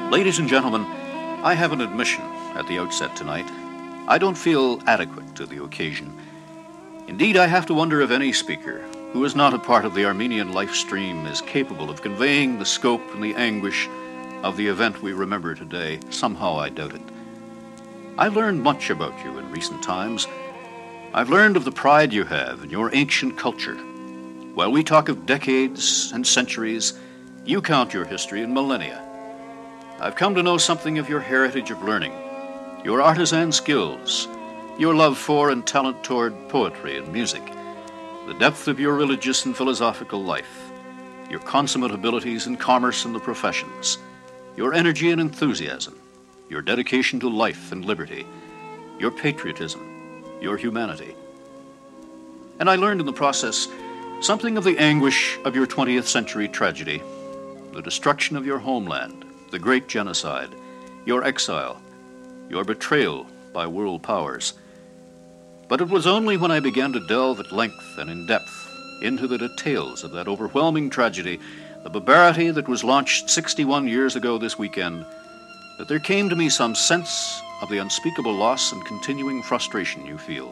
Ladies and gentlemen, I have an admission at the outset tonight. I don't feel adequate to the occasion. Indeed, I have to wonder if any speaker who is not a part of the Armenian life stream is capable of conveying the scope and the anguish of the event we remember today. Somehow I doubt it. I've learned much about you in recent times. I've learned of the pride you have in your ancient culture. While we talk of decades and centuries, you count your history in millennia. I've come to know something of your heritage of learning, your artisan skills, your love for and talent toward poetry and music, the depth of your religious and philosophical life, your consummate abilities in commerce and the professions, your energy and enthusiasm, your dedication to life and liberty, your patriotism, your humanity. And I learned in the process something of the anguish of your 20th century tragedy, the destruction of your homeland, the great genocide, your exile, your betrayal by world powers. But it was only when I began to delve at length and in depth into the details of that overwhelming tragedy, the barbarity that was launched 61 years ago this weekend, that there came to me some sense of the unspeakable loss and continuing frustration you feel.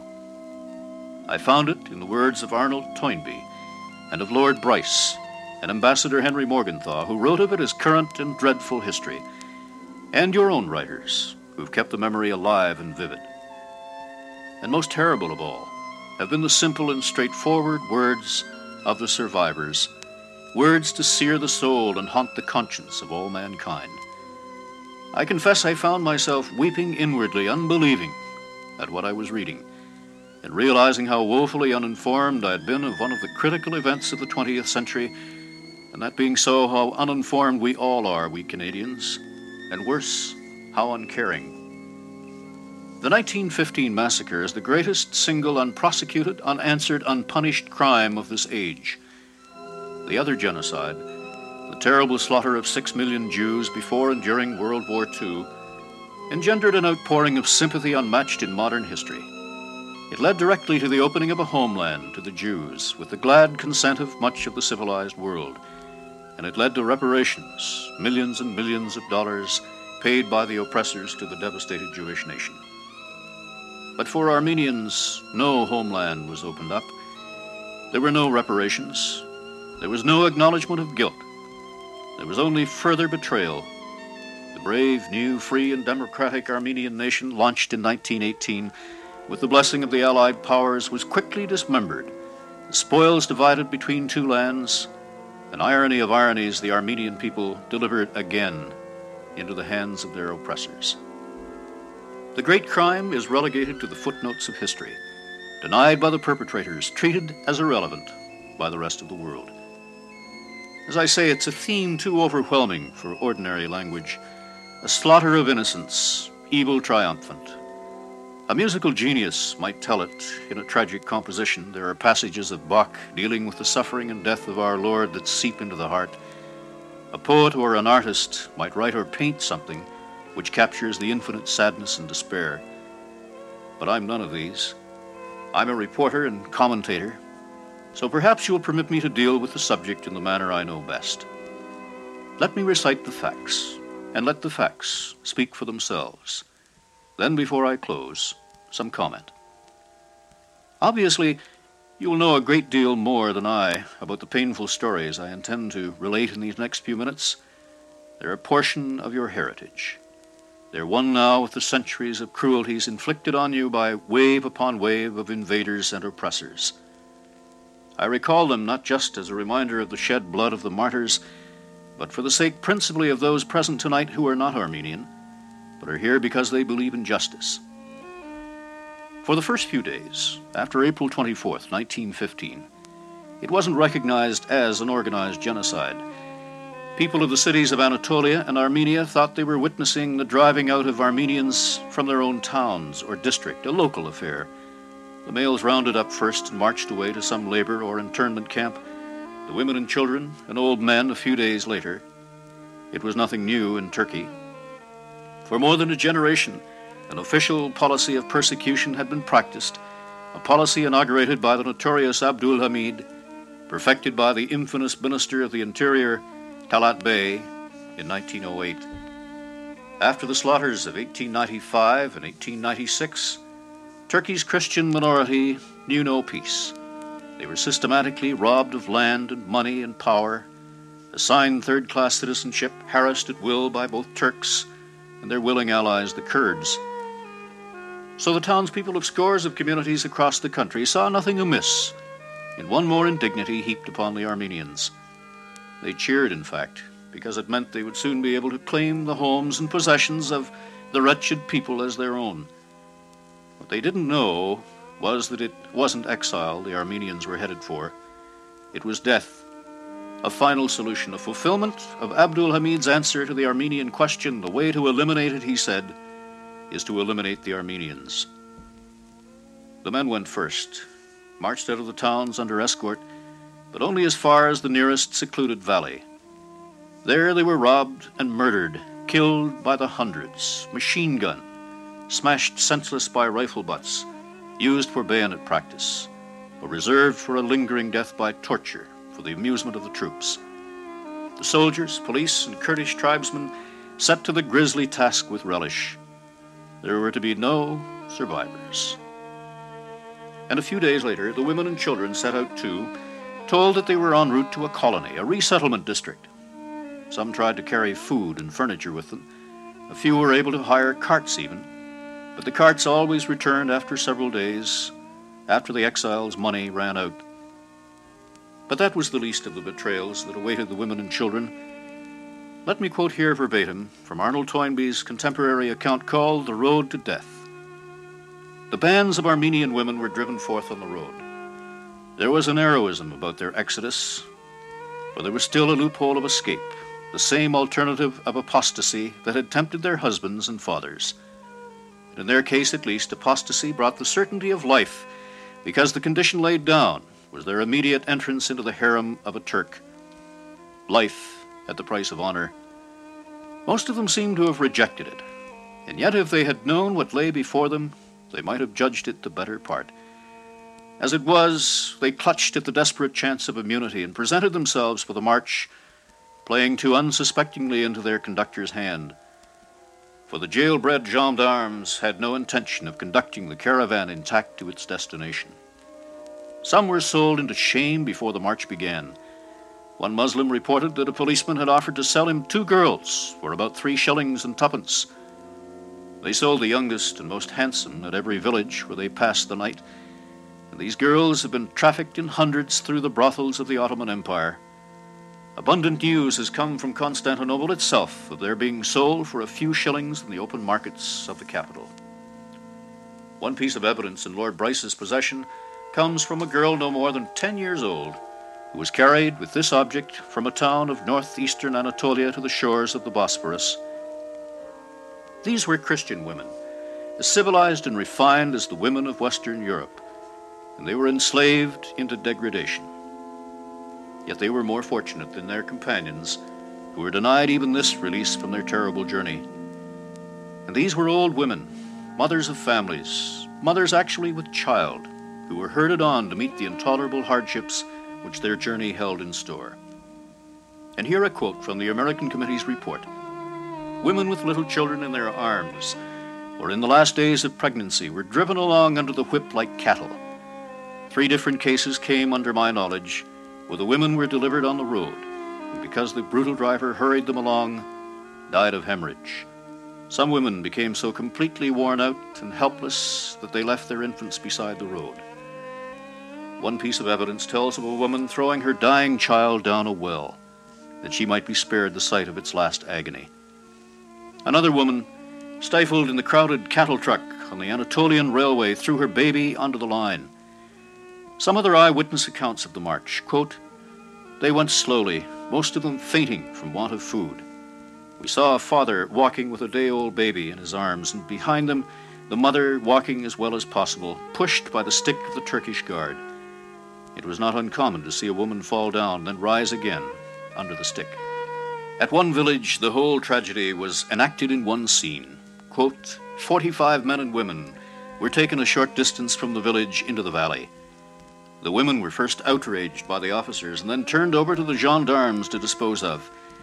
I found it in the words of Arnold Toynbee and of Lord Bryce and Ambassador Henry Morgenthau, who wrote of it as current and dreadful history, and your own writers, who've kept the memory alive and vivid. And most terrible of all have been the simple and straightforward words of the survivors, words to sear the soul and haunt the conscience of all mankind. I confess I found myself weeping inwardly, unbelieving at what I was reading, and realizing how woefully uninformed I had been of one of the critical events of the 20th century, and that being so, how uninformed we all are, we Canadians, and worse, how uncaring. The 1915 massacre is the greatest single unprosecuted, unanswered, unpunished crime of this age. The other genocide, the terrible slaughter of 6 million Jews before and during World War II, engendered an outpouring of sympathy unmatched in modern history. It led directly to the opening of a homeland to the Jews, with the glad consent of much of the civilized world. And it led to reparations, millions and millions of dollars paid by the oppressors to the devastated Jewish nation. But for Armenians, no homeland was opened up. There were no reparations. There was no acknowledgement of guilt. There was only further betrayal. The brave, new, free, and democratic Armenian nation, launched in 1918, with the blessing of the Allied powers, was quickly dismembered, the spoils divided between two lands. An irony of ironies, the Armenian people delivered again into the hands of their oppressors. The great crime is relegated to the footnotes of history, denied by the perpetrators, treated as irrelevant by the rest of the world. As I say, it's a theme too overwhelming for ordinary language, a slaughter of innocence, evil triumphant. A musical genius might tell it in a tragic composition. There are passages of Bach dealing with the suffering and death of our Lord that seep into the heart. A poet or an artist might write or paint something which captures the infinite sadness and despair. But I'm none of these. I'm a reporter and commentator, so perhaps you'll permit me to deal with the subject in the manner I know best. Let me recite the facts, and let the facts speak for themselves. Then, before I close, some comment. Obviously, you will know a great deal more than I about the painful stories I intend to relate in these next few minutes. They're a portion of your heritage. They're one now with the centuries of cruelties inflicted on you by wave upon wave of invaders and oppressors. I recall them not just as a reminder of the shed blood of the martyrs, but for the sake principally of those present tonight who are not Armenian, but are here because they believe in justice. For the first few days, after April 24th, 1915, it wasn't recognized as an organized genocide. People of the cities of Anatolia and Armenia thought they were witnessing the driving out of Armenians from their own towns or district, a local affair. The males rounded up first and marched away to some labor or internment camp, the women and children and old men a few days later. It was nothing new in Turkey. For more than a generation, an official policy of persecution had been practiced, a policy inaugurated by the notorious Abdul Hamid, perfected by the infamous Minister of the Interior, Talat Bey, in 1908. After the slaughters of 1895 and 1896, Turkey's Christian minority knew no peace. They were systematically robbed of land and money and power, assigned third-class citizenship, harassed at will by both Turks and their willing allies, the Kurds. So the townspeople of scores of communities across the country saw nothing amiss in one more indignity heaped upon the Armenians. They cheered, in fact, because it meant they would soon be able to claim the homes and possessions of the wretched people as their own. What they didn't know was that it wasn't exile the Armenians were headed for. It was death, a final solution, a fulfillment of Abdul Hamid's answer to the Armenian question. The way to eliminate it, he said, is to eliminate the Armenians. The men went first, marched out of the towns under escort, but only as far as the nearest secluded valley. There they were robbed and murdered, killed by the hundreds, machine-gunned, smashed senseless by rifle butts, used for bayonet practice, or reserved for a lingering death by torture for the amusement of the troops. The soldiers, police, and Kurdish tribesmen set to the grisly task with relish. There were to be no survivors. And a few days later, the women and children set out too, told that they were en route to a colony, a resettlement district. Some tried to carry food and furniture with them. A few were able to hire carts even, but the carts always returned after several days, after the exiles' money ran out. But that was the least of the betrayals that awaited the women and children. Let me quote here verbatim from Arnold Toynbee's contemporary account called The Road to Death. The bands of Armenian women were driven forth on the road. There was an heroism about their exodus, for there was still a loophole of escape, the same alternative of apostasy that had tempted their husbands and fathers. And in their case, at least, apostasy brought the certainty of life, because the condition laid down was their immediate entrance into the harem of a Turk. Life at the price of honor. Most of them seemed to have rejected it, and yet if they had known what lay before them, they might have judged it the better part. As it was, they clutched at the desperate chance of immunity and presented themselves for the march, playing too unsuspectingly into their conductor's hand. For the jailbred gendarmes had no intention of conducting the caravan intact to its destination. Some were sold into shame before the march began. One Muslim reported that a policeman had offered to sell him 2 girls for about 3 shillings and twopence. They sold the youngest and most handsome at every village where they passed the night, and these girls have been trafficked in hundreds through the brothels of the Ottoman Empire. Abundant news has come from Constantinople itself of their being sold for a few shillings in the open markets of the capital. One piece of evidence in Lord Bryce's possession comes from a girl no more than 10 years old, who was carried with this object from a town of northeastern Anatolia to the shores of the Bosphorus. These were Christian women, as civilized and refined as the women of Western Europe, and they were enslaved into degradation. Yet they were more fortunate than their companions, who were denied even this release from their terrible journey. And these were old women, mothers of families, mothers actually with child, who were herded on to meet the intolerable hardships which their journey held in store. And here a quote from the American Committee's report. Women with little children in their arms, or in the last days of pregnancy, were driven along under the whip like cattle. 3 different cases came under my knowledge, where the women were delivered on the road, and because the brutal driver hurried them along, died of hemorrhage. Some women became so completely worn out and helpless that they left their infants beside the road. One piece of evidence tells of a woman throwing her dying child down a well, that she might be spared the sight of its last agony. Another woman, stifled in the crowded cattle truck on the Anatolian Railway, threw her baby onto the line. Some other eyewitness accounts of the march, quote, "They went slowly, most of them fainting from want of food. We saw a father walking with a day-old baby in his arms, and behind them, the mother walking as well as possible, pushed by the stick of the Turkish guard. It was not uncommon to see a woman fall down, then rise again under the stick." At one village, the whole tragedy was enacted in one scene. Quote, 45 men and women were taken a short distance from the village into the valley. The women were first outraged by the officers and then turned over to the gendarmes to dispose of.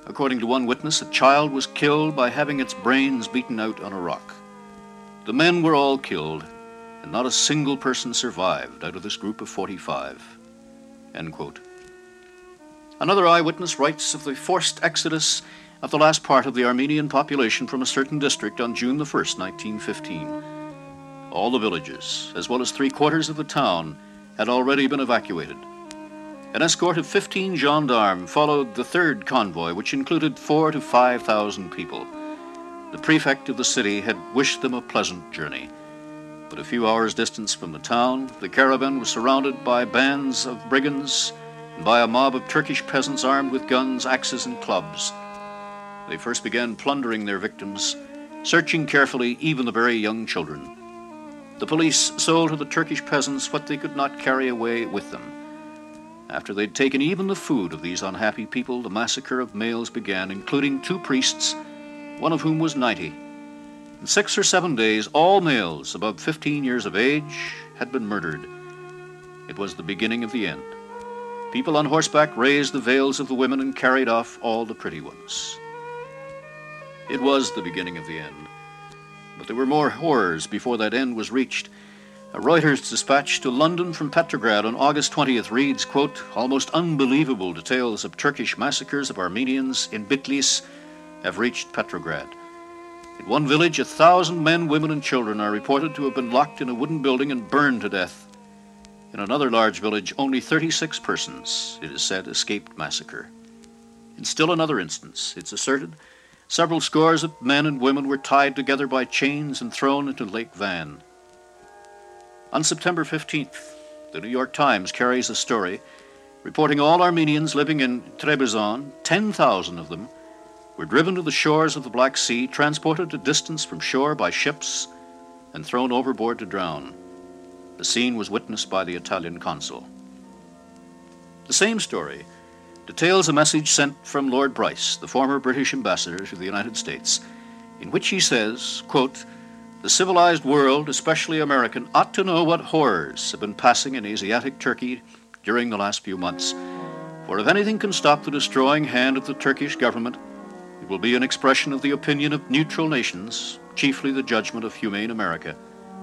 According to one witness, a child was killed by having its brains beaten out on a rock. The men were all killed, and not a single person survived out of this group of 45. End quote. Another eyewitness writes of the forced exodus of the last part of the Armenian population from a certain district on June the 1st, 1915. All the villages, as well as 3/4 of the town, had already been evacuated. An escort of 15 gendarmes followed the third convoy, which included 4,000 to 5,000 people. The prefect of the city had wished them a pleasant journey. But a few hours' distance from the town, the caravan was surrounded by bands of brigands and by a mob of Turkish peasants armed with guns, axes, and clubs. They first began plundering their victims, searching carefully even the very young children. The police sold to the Turkish peasants what they could not carry away with them. After they'd taken even the food of these unhappy people, the massacre of males began, including 2 priests, one of whom was 90. In 6 or 7 days, all males above 15 years of age had been murdered. It was the beginning of the end. People on horseback raised the veils of the women and carried off all the pretty ones. It was the beginning of the end. But there were more horrors before that end was reached. A Reuters dispatch to London from Petrograd on August 20th reads, quote, "Almost unbelievable details of Turkish massacres of Armenians in Bitlis have reached Petrograd. In one village, 1,000 men, women, and children are reported to have been locked in a wooden building and burned to death. In another large village, only 36 persons, it is said, escaped massacre. In still another instance, it's asserted, several scores of men and women were tied together by chains and thrown into Lake Van." On September 15th, the New York Times carries a story reporting all Armenians living in Trebizond, 10,000 of them, were driven to the shores of the Black Sea, transported a distance from shore by ships, and thrown overboard to drown. The scene was witnessed by the Italian consul. The same story details a message sent from Lord Bryce, the former British ambassador to the United States, in which he says, quote, "The civilized world, especially American, ought to know what horrors have been passing in Asiatic Turkey during the last few months. For if anything can stop the destroying hand of the Turkish government, it will be an expression of the opinion of neutral nations, chiefly the judgment of humane America."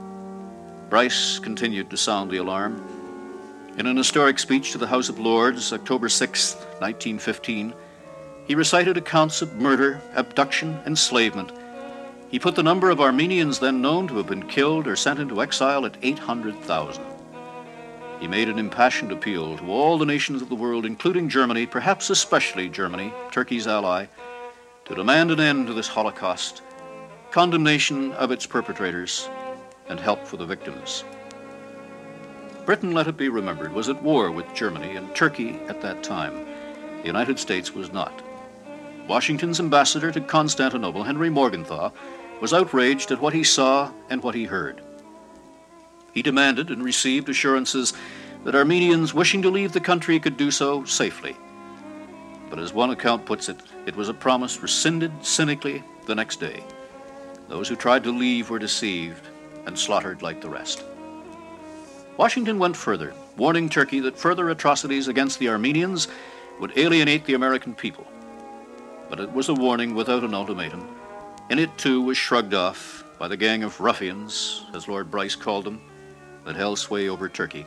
Bryce continued to sound the alarm. In an historic speech to the House of Lords, October 6, 1915, he recited accounts of murder, abduction, enslavement. He put the number of Armenians then known to have been killed or sent into exile at 800,000. He made an impassioned appeal to all the nations of the world, including Germany, perhaps especially Germany, Turkey's ally, to demand an end to this Holocaust, condemnation of its perpetrators, and help for the victims. Britain, let it be remembered, was at war with Germany and Turkey at that time. The United States was not. Washington's ambassador to Constantinople, Henry Morgenthau, was outraged at what he saw and what he heard. He demanded and received assurances that Armenians wishing to leave the country could do so safely. But as one account puts it, it was a promise rescinded cynically the next day. Those who tried to leave were deceived and slaughtered like the rest. Washington went further, warning Turkey that further atrocities against the Armenians would alienate the American people. But it was a warning without an ultimatum, and it too was shrugged off by the gang of ruffians, as Lord Bryce called them, that held sway over Turkey.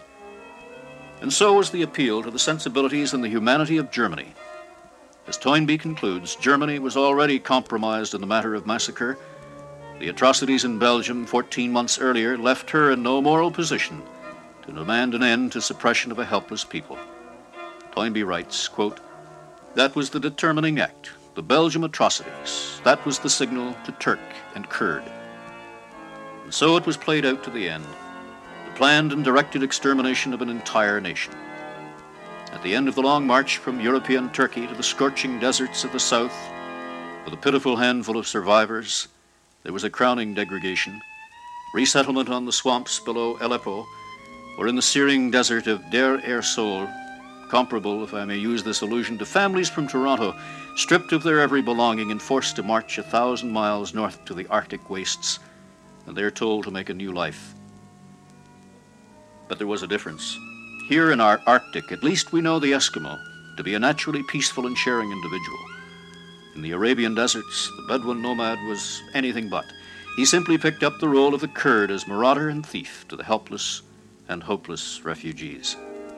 And so was the appeal to the sensibilities and the humanity of Germany. As Toynbee concludes, Germany was already compromised in the matter of massacre. The atrocities in Belgium 14 months earlier left her in no moral position to demand an end to suppression of a helpless people. Toynbee writes, quote, "That was the determining act, the Belgium atrocities. That was the signal to Turk and Kurd. And so it was played out to the end, the planned and directed extermination of an entire nation. At the end of the long march from European Turkey to the scorching deserts of the south, with a pitiful handful of survivors, there was a crowning degradation, resettlement on the swamps below Aleppo, or in the searing desert of Deir ez-Zor, comparable, if I may use this allusion, to families from Toronto, stripped of their every belonging and forced to march 1,000 miles north to the Arctic wastes, and there told to make a new life. But there was a difference. Here in our Arctic, at least we know the Eskimo to be a naturally peaceful and sharing individual. In the Arabian deserts, the Bedouin nomad was anything but. He simply picked up the role of the Kurd as marauder and thief to the helpless and hopeless refugees.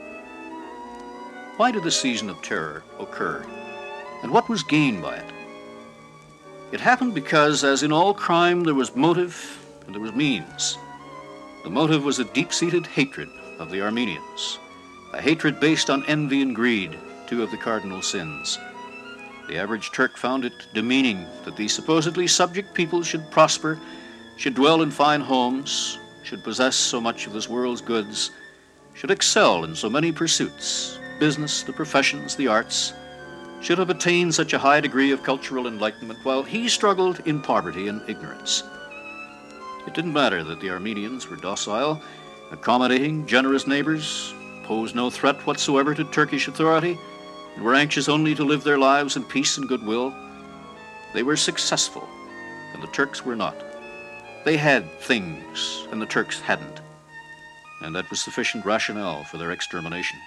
Why did the season of terror occur, and what was gained by it? It happened because, as in all crime, there was motive and there was means. The motive was a deep-seated hatred of the Armenians, a hatred based on envy and greed, two of the cardinal sins. The average Turk found it demeaning that these supposedly subject people should prosper, should dwell in fine homes, should possess so much of this world's goods, should excel in so many pursuits, business, the professions, the arts, should have attained such a high degree of cultural enlightenment while he struggled in poverty and ignorance. It didn't matter that the Armenians were docile, accommodating, generous neighbors, posed no threat whatsoever to Turkish authority, and were anxious only to live their lives in peace and goodwill. They were successful, and the Turks were not. They had things, and the Turks hadn't, and that was sufficient rationale for their extermination.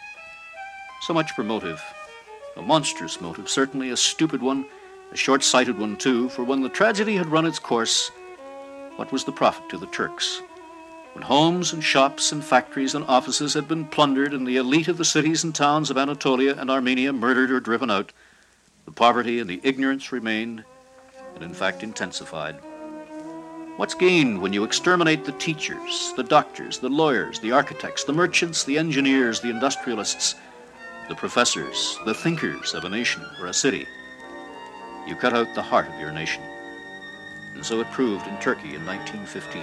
So much for motive. A monstrous motive, certainly a stupid one, a short-sighted one too, for when the tragedy had run its course, what was the profit to the Turks? When homes and shops and factories and offices had been plundered and the elite of the cities and towns of Anatolia and Armenia murdered or driven out, the poverty and the ignorance remained, and in fact intensified. What's gained when you exterminate the teachers, the doctors, the lawyers, the architects, the merchants, the engineers, the industrialists, the professors, the thinkers of a nation or a city? You cut out the heart of your nation. And so it proved in Turkey in 1915.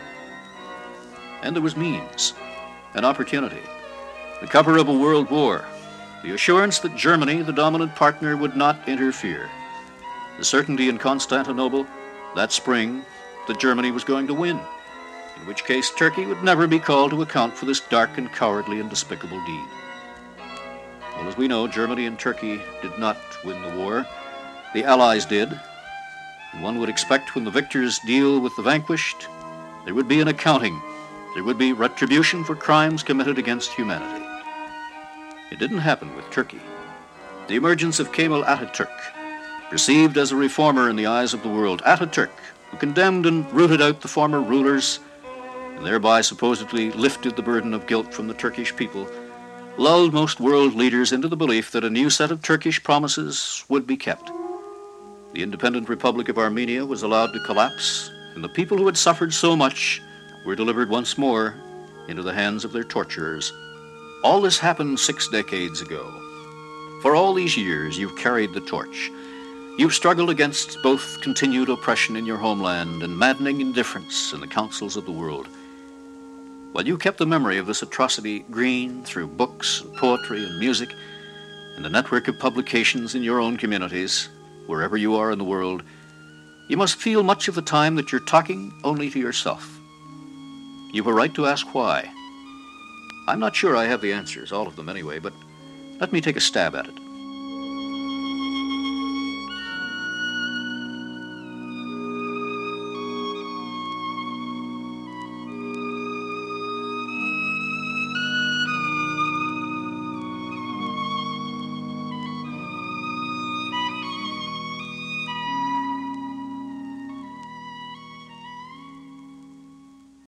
And there was means, an opportunity, the cover of a world war, the assurance that Germany, the dominant partner, would not interfere, the certainty in Constantinople that spring that Germany was going to win, in which case Turkey would never be called to account for this dark and cowardly and despicable deed. Well, as we know, Germany and Turkey did not win the war. The Allies did. And one would expect when the victors deal with the vanquished, there would be an accounting. There would be retribution for crimes committed against humanity. It didn't happen with Turkey. The emergence of Kemal Ataturk, perceived as a reformer in the eyes of the world, Ataturk, who condemned and rooted out the former rulers and thereby supposedly lifted the burden of guilt from the Turkish people, lulled most world leaders into the belief that a new set of Turkish promises would be kept. The independent Republic of Armenia was allowed to collapse, and the people who had suffered so much were delivered once more into the hands of their torturers. All this happened 6 decades ago. For all these years, you've carried the torch. You've struggled against both continued oppression in your homeland and maddening indifference in the councils of the world. While you kept the memory of this atrocity green through books and poetry and music and the network of publications in your own communities, wherever you are in the world, you must feel much of the time that you're talking only to yourself. You've a right to ask why. I'm not sure I have the answers, all of them anyway, but let me take a stab at it.